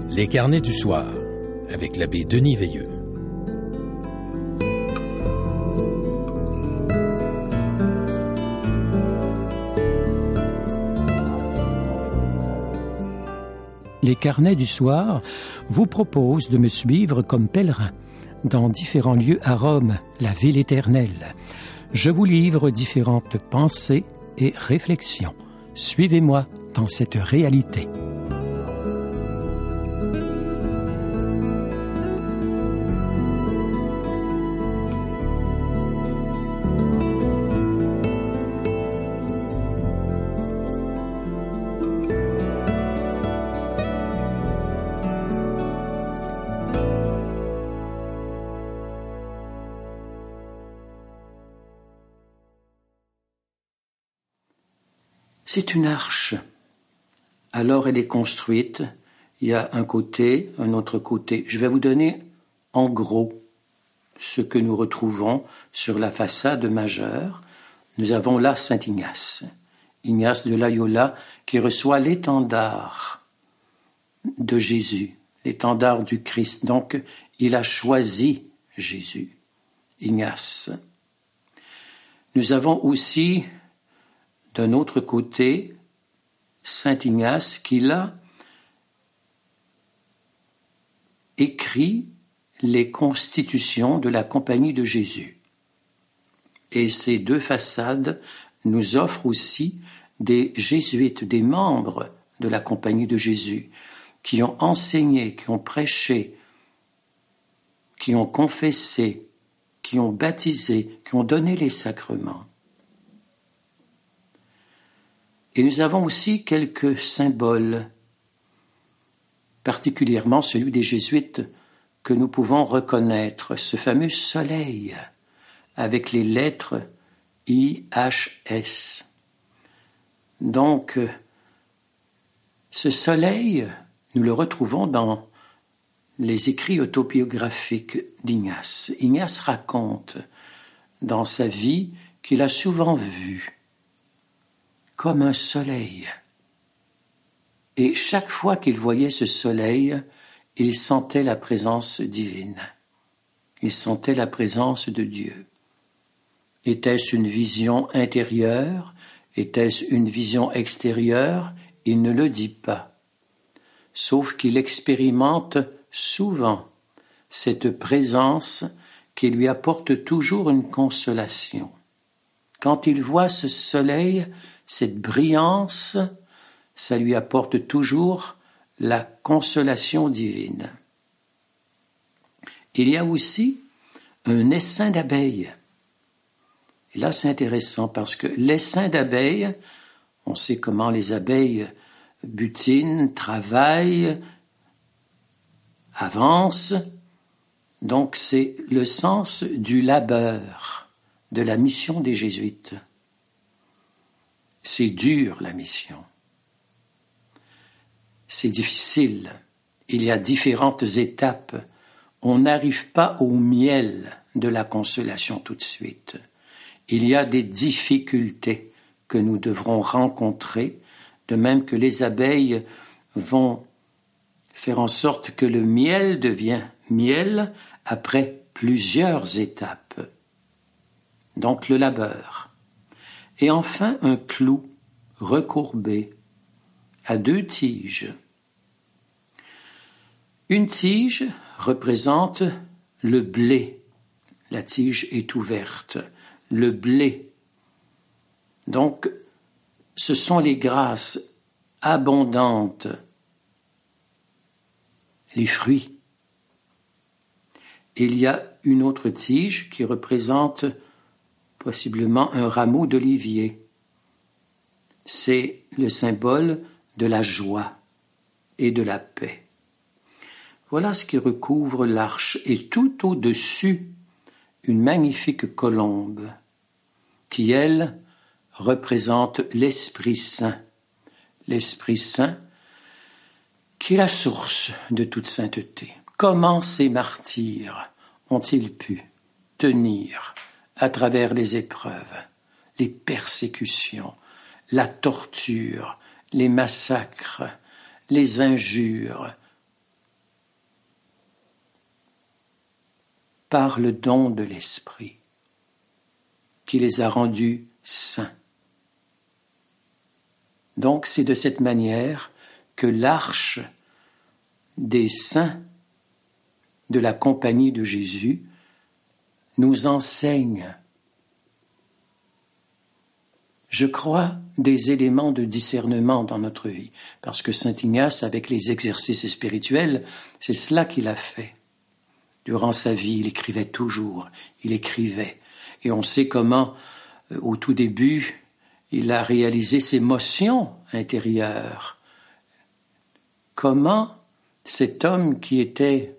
Les carnets du soir, avec l'abbé Denis Veilleux. Les carnets du soir vous proposent de me suivre comme pèlerin dans différents lieux à Rome, la ville éternelle. Je vous livre différentes pensées et réflexions. Suivez-moi dans cette réalité. C'est une arche. Alors elle est construite. Il y a un côté, un autre côté. Je vais vous donner en gros ce que nous retrouvons sur la façade majeure. Nous avons là Saint Ignace. Ignace de Loyola qui reçoit l'étendard de Jésus, l'étendard du Christ. Donc il a choisi Jésus. Ignace. Nous avons aussi d'un autre côté, Saint Ignace qui l'a écrit les constitutions de la Compagnie de Jésus. Et ces deux façades nous offrent aussi des jésuites, des membres de la Compagnie de Jésus, qui ont enseigné, qui ont prêché, qui ont confessé, qui ont baptisé, qui ont donné les sacrements. Et nous avons aussi quelques symboles, particulièrement celui des jésuites que nous pouvons reconnaître, ce fameux soleil avec les lettres IHS. Donc, ce soleil, nous le retrouvons dans les écrits autobiographiques d'Ignace. Ignace raconte dans sa vie qu'il a souvent vu comme un soleil. Et chaque fois qu'il voyait ce soleil, il sentait la présence divine. Il sentait la présence de Dieu. Était-ce une vision intérieure? Était-ce une vision extérieure? Il ne le dit pas. Sauf qu'il expérimente souvent cette présence qui lui apporte toujours une consolation. Quand il voit ce soleil, cette brillance, ça lui apporte toujours la consolation divine. Il y a aussi un essaim d'abeilles. Et là, c'est intéressant parce que l'essaim d'abeilles, on sait comment les abeilles butinent, travaillent, avancent. Donc, c'est le sens du labeur, de la mission des jésuites. C'est dur, la mission. C'est difficile. Il y a différentes étapes. On n'arrive pas au miel de la consolation tout de suite. Il y a des difficultés que nous devrons rencontrer, de même que les abeilles vont faire en sorte que le miel devient miel après plusieurs étapes. Donc le labeur. Et enfin, un clou recourbé à deux tiges. Une tige représente le blé. La tige est ouverte. Le blé. Donc, ce sont les grâces abondantes, les fruits. Il y a une autre tige qui représente possiblement un rameau d'olivier. C'est le symbole de la joie et de la paix. Voilà ce qui recouvre l'arche et tout au-dessus, une magnifique colombe qui, elle, représente l'Esprit Saint. L'Esprit Saint qui est la source de toute sainteté. Comment ces martyrs ont-ils pu tenir à travers les épreuves, les persécutions, la torture, les massacres, les injures, par le don de l'Esprit, qui les a rendus saints. Donc c'est de cette manière que l'arche des saints de la compagnie de Jésus nous enseigne, je crois, des éléments de discernement dans notre vie. Parce que saint Ignace, avec les exercices spirituels, c'est cela qu'il a fait. Durant sa vie, il écrivait toujours, il écrivait. Et on sait comment, au tout début, il a réalisé ses motions intérieures. Comment cet homme qui était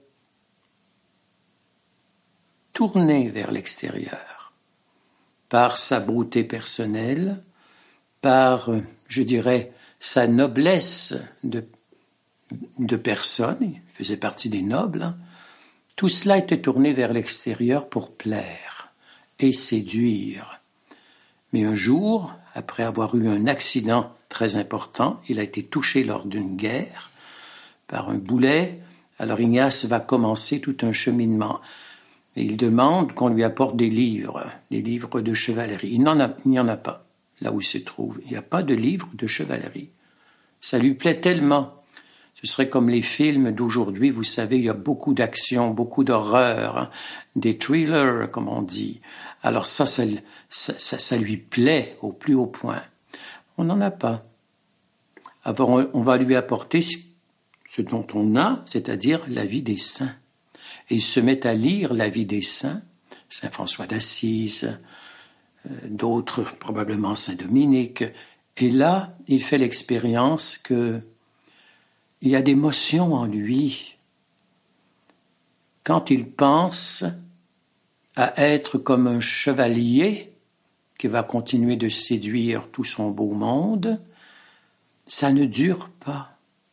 tourné vers l'extérieur, par sa beauté personnelle, par, je dirais, sa noblesse de personne, il faisait partie des nobles, hein. Tout cela était tourné vers l'extérieur pour plaire et séduire. Mais un jour, après avoir eu un accident très important, il a été touché lors d'une guerre par un boulet. Alors Ignace va commencer tout un cheminement. Et il demande qu'on lui apporte des livres de chevalerie. Il n'y en a pas, là où il se trouve. Il n'y a pas de livres de chevalerie. Ça lui plaît tellement. Ce serait comme les films d'aujourd'hui, vous savez, il y a beaucoup d'action, beaucoup d'horreur, hein, des thrillers, comme on dit. Alors ça lui plaît au plus haut point. On n'en a pas. Alors on va lui apporter ce dont on a, c'est-à-dire la vie des saints. Et il se met à lire la vie des saints, Saint François d'Assise, d'autres, probablement Saint Dominique. Et là, il fait l'expérience qu'il y a des motions en lui. Quand il pense à être comme un chevalier qui va continuer de séduire tout son beau monde, ça ne dure pas.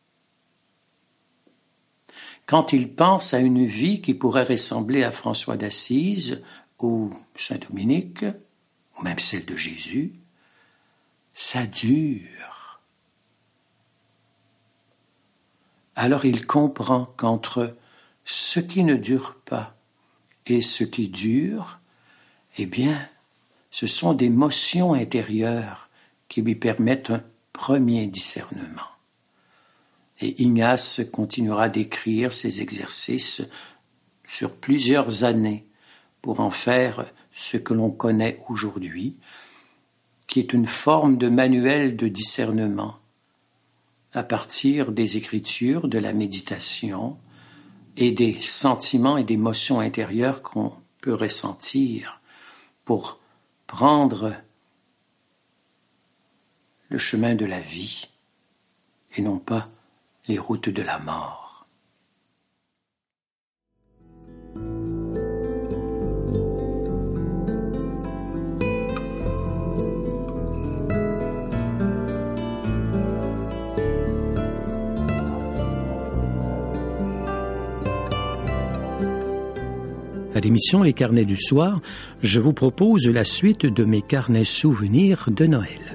Quand il pense à une vie qui pourrait ressembler à François d'Assise ou Saint Dominique, ou même celle de Jésus, ça dure. Alors il comprend qu'entre ce qui ne dure pas et ce qui dure, eh bien, ce sont des motions intérieures qui lui permettent un premier discernement. Et Ignace continuera d'écrire ses exercices sur plusieurs années pour en faire ce que l'on connaît aujourd'hui, qui est une forme de manuel de discernement à partir des Écritures, de la méditation et des sentiments et des émotions intérieures qu'on peut ressentir pour prendre le chemin de la vie et non pas les routes de la mort. À l'émission Les Carnets du Soir, je vous propose la suite de mes carnets souvenirs de Noël.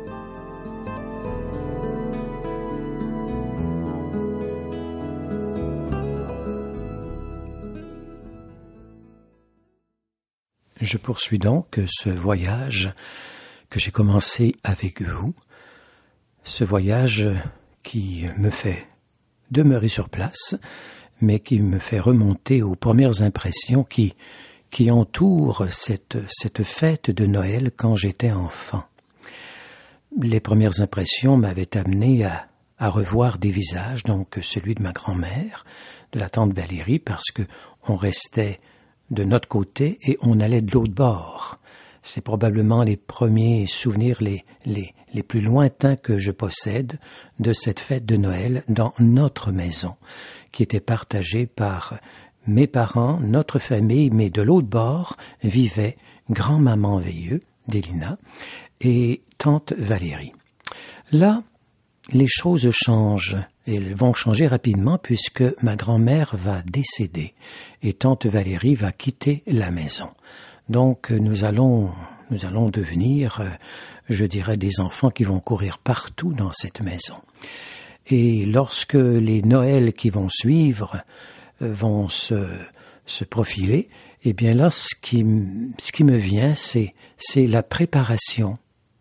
Je poursuis donc ce voyage que j'ai commencé avec vous, ce voyage qui me fait demeurer sur place, mais qui me fait remonter aux premières impressions qui entourent cette fête de Noël quand j'étais enfant. Les premières impressions m'avaient amené à revoir des visages, donc celui de ma grand-mère, de la tante Valérie, parce que on restait de notre côté et on allait de l'autre bord. C'est probablement les premiers souvenirs les plus lointains que je possède de cette fête de Noël dans notre maison, qui était partagée par mes parents, notre famille, mais de l'autre bord vivait grand-maman Veilleux, Délina, et tante Valérie. Là, les choses changent, et elles vont changer rapidement puisque ma grand-mère va décéder et tante Valérie va quitter la maison. Donc nous allons devenir, je dirais, des enfants qui vont courir partout dans cette maison. Et lorsque les Noëls qui vont suivre vont se profiler, Eh bien là, ce qui me vient, c'est la préparation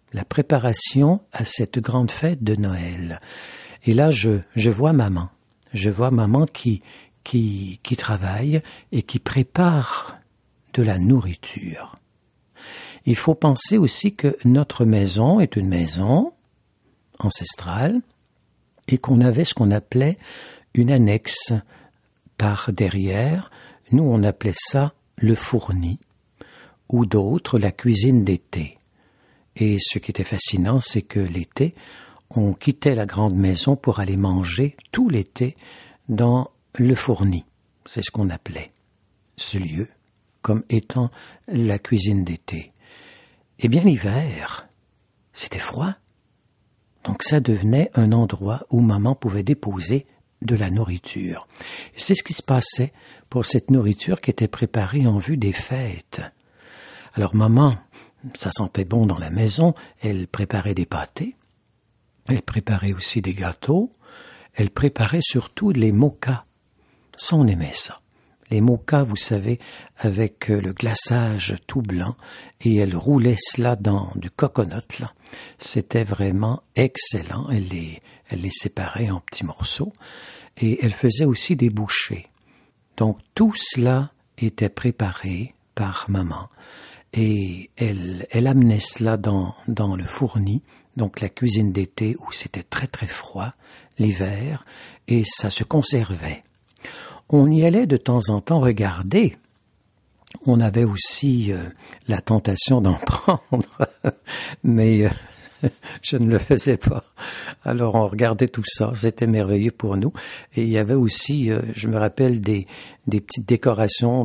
à cette grande fête de Noël. Et là, je vois maman qui travaille et qui prépare de la nourriture. Il faut penser aussi que notre maison est une maison ancestrale et qu'on avait ce qu'on appelait une annexe par derrière. Nous, on appelait ça le fourni ou d'autres la cuisine d'été. Et ce qui était fascinant, c'est que l'été, on quittait la grande maison pour aller manger tout l'été dans le fourni. C'est ce qu'on appelait ce lieu comme étant la cuisine d'été. Eh bien, l'hiver, c'était froid. Donc ça devenait un endroit où maman pouvait déposer de la nourriture. Et c'est ce qui se passait pour cette nourriture qui était préparée en vue des fêtes. Alors maman, ça sentait bon dans la maison, elle préparait des pâtés, elle préparait aussi des gâteaux, elle préparait surtout les mokas. Ça, on aimait ça. Les mokas, vous savez, avec le glaçage tout blanc, et elle roulait cela dans du coconut, là. C'était vraiment excellent. Elle les séparait en petits morceaux, et elle faisait aussi des bouchées. Donc, tout cela était préparé par maman, et elle amenait cela dans le fourni, donc la cuisine d'été où c'était très très froid, l'hiver, et ça se conservait. On y allait de temps en temps regarder. On avait aussi la tentation d'en prendre, mais je ne le faisais pas. Alors on regardait tout ça, c'était merveilleux pour nous. Et il y avait aussi, je me rappelle, des petites décorations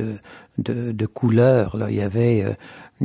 de couleurs. Là, il y avait,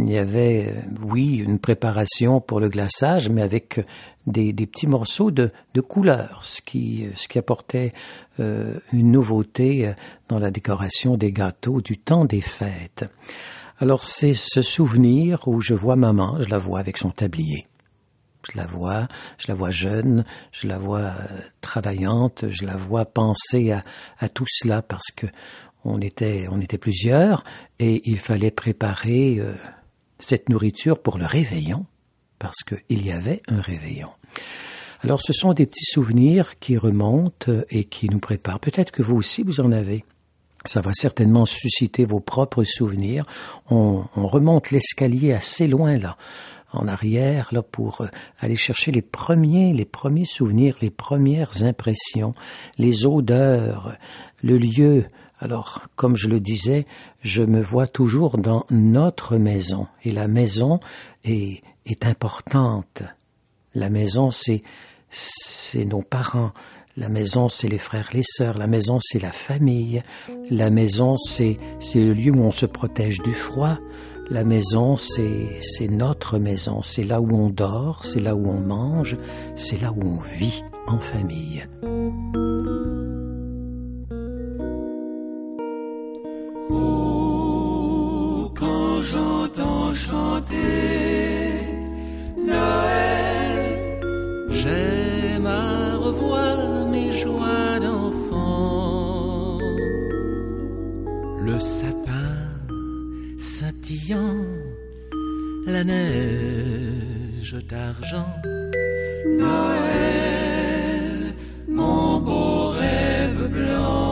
oui, une préparation pour le glaçage, mais avec des petits morceaux de couleurs, ce qui apportait une nouveauté dans la décoration des gâteaux du temps des fêtes. Alors c'est ce souvenir où je vois maman, je la vois avec son tablier. Je la vois jeune, je la vois travaillante, je la vois penser à tout cela parce que on était plusieurs et il fallait préparer cette nourriture pour le réveillon parce qu'il y avait un réveillon. Alors ce sont des petits souvenirs qui remontent et qui nous préparent. Peut-être que vous aussi vous en avez. Ça va certainement susciter vos propres souvenirs. On remonte l'escalier assez loin là, en arrière là pour aller chercher les premiers souvenirs, les premières impressions, les odeurs, le lieu. Alors, comme je le disais, je me vois toujours dans notre maison. Et la maison est importante. La maison, c'est nos parents. La maison, c'est les frères, les sœurs. La maison, c'est la famille. La maison, c'est le lieu où on se protège du froid. La maison, c'est notre maison. C'est là où on dort, c'est là où on mange, c'est là où on vit en famille. Oh, quand j'entends chanter Noël, j'aime à revoir mes joies d'enfant. Le sapin scintillant, la neige d'argent. Noël, mon beau rêve blanc.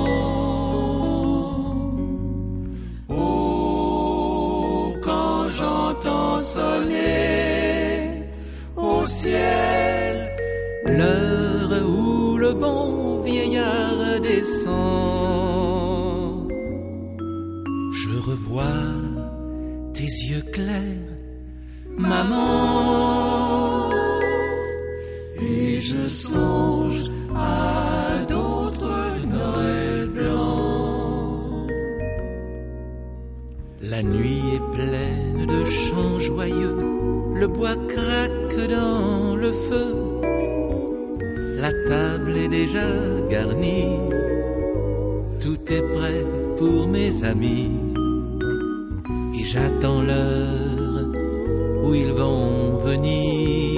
Sonner au ciel l'heure où le bon vieillard descend. Je revois tes yeux clairs, maman, et je songe à d'autres Noël blancs. La nuit est pleine de chants joyeux, le bois craque dans le feu, la table est déjà garnie, tout est prêt pour mes amis, et j'attends l'heure où ils vont venir,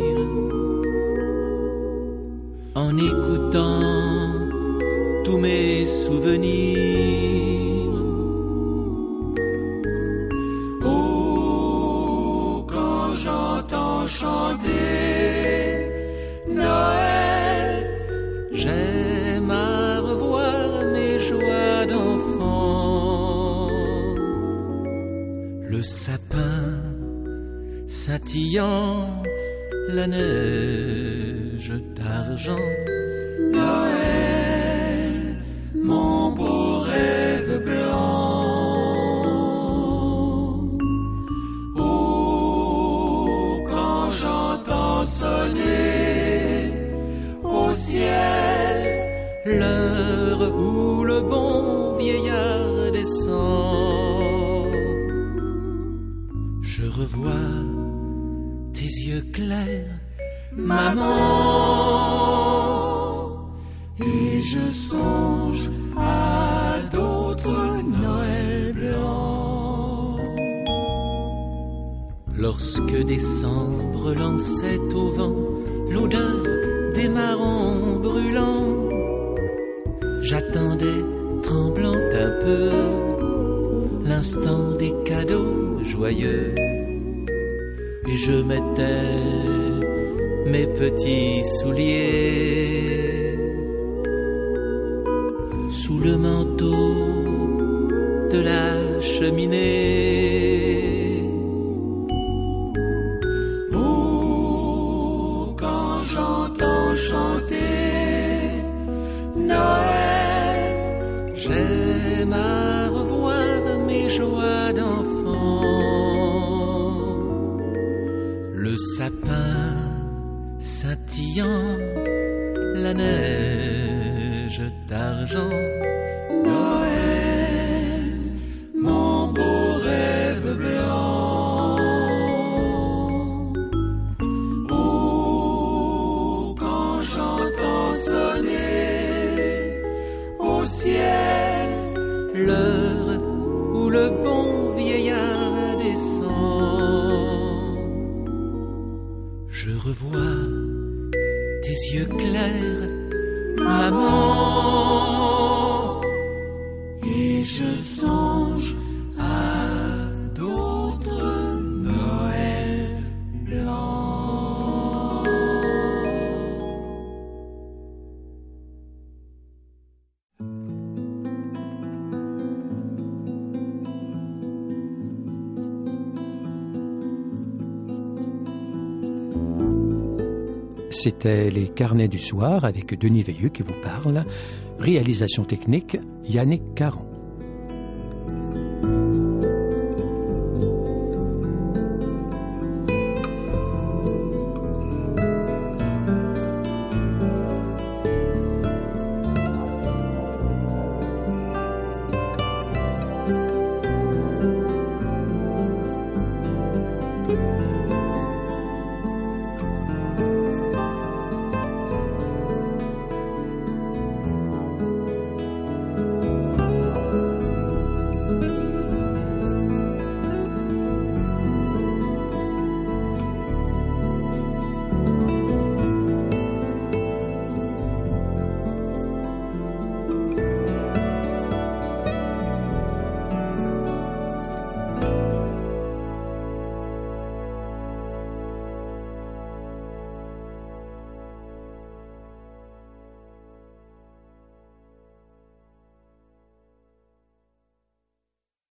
en écoutant tous mes souvenirs. sapin scintillant, la neige d'argent. Noël, mon beau rêve blanc. Oh, quand j'entends sonner au ciel l'heure où le bon vieillard descend, je revois tes yeux clairs, maman, et je songe à d'autres Noëls blancs. Lorsque décembre lançait au vent l'odeur des marrons brûlants, j'attendais tremblant un peu l'instant des cadeaux joyeux, et je mettais mes petits souliers sous le manteau de la cheminée. Oh, quand j'entends chanter Noël, j'aime à revoir mes joies d'enfant. Le sapin scintillant, la neige d'argent. Noël, mon beau rêve blanc. Oh, quand j'entends sonner au ciel l'heure où le bon vieillard descend, je revois tes yeux clairs, maman, et je songe à d'autres Noëls blancs. C'était les Carnets du soir avec Denis Veilleux qui vous parle. Réalisation technique, Yannick Caron.